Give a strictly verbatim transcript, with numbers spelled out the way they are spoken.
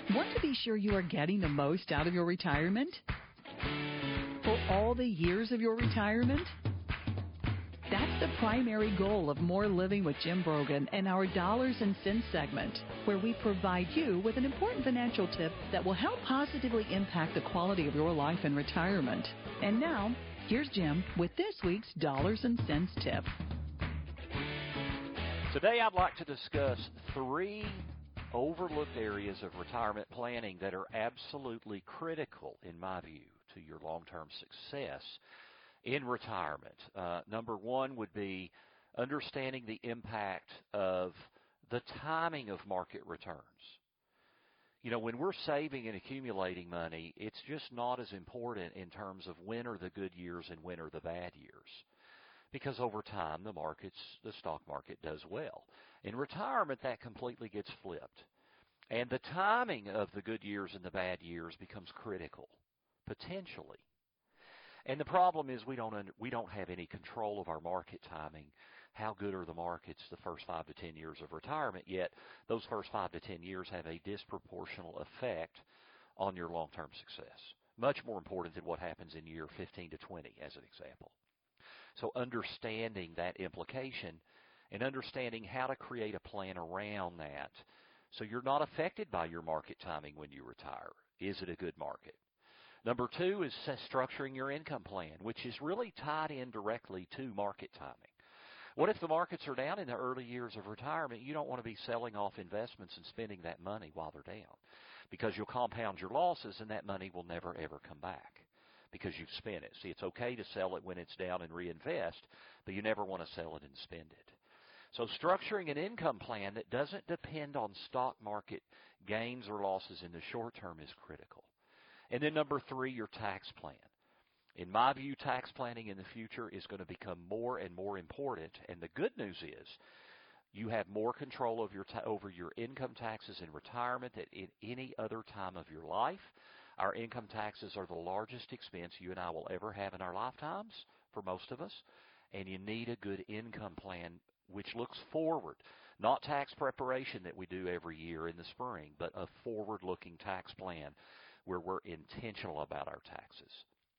Want to be sure you are getting the most out of your retirement? For all the years of your retirement? That's the primary goal of More Living with Jim Brogan and our Dollars and Cents segment, where we provide you with an important financial tip that will help positively impact the quality of your life in retirement. And now, here's Jim with this week's Dollars and Cents tip. Today I'd like to discuss three overlooked areas of retirement planning that are absolutely critical, in my view, to your long-term success in retirement. Uh, number one would be understanding the impact of the timing of market returns. You know, when we're saving and accumulating money, it's just not as important in terms of when are the good years and when are the bad years. Because over time, the markets, the stock market does well. In retirement, that completely gets flipped. And the timing of the good years and the bad years becomes critical, potentially. And the problem is we don't under, we don't have any control of our market timing. How good are the markets the first five to ten years of retirement? Yet those first five to ten years have a disproportional effect on your long-term success. Much more important than what happens in year fifteen to twenty, as an example. So understanding that implication and understanding how to create a plan around that so you're not affected by your market timing when you retire. Is it a good market? Number two is structuring your income plan, which is really tied in directly to market timing. What if the markets are down in the early years of retirement? You don't want to be selling off investments and spending that money while they're down, because you'll compound your losses and that money will never, ever come back because you've spent it. See, it's okay to sell it when it's down and reinvest, but you never want to sell it and spend it. So structuring an income plan that doesn't depend on stock market gains or losses in the short term is critical. And then number three, your tax plan. In my view, tax planning in the future is going to become more and more important. And the good news is you have more control of your ta- over your income taxes in retirement than in any other time of your life. Our income taxes are the largest expense you and I will ever have in our lifetimes for most of us. And you need a good income plan which looks forward, not tax preparation that we do every year in the spring, but a forward-looking tax plan where we're intentional about our taxes.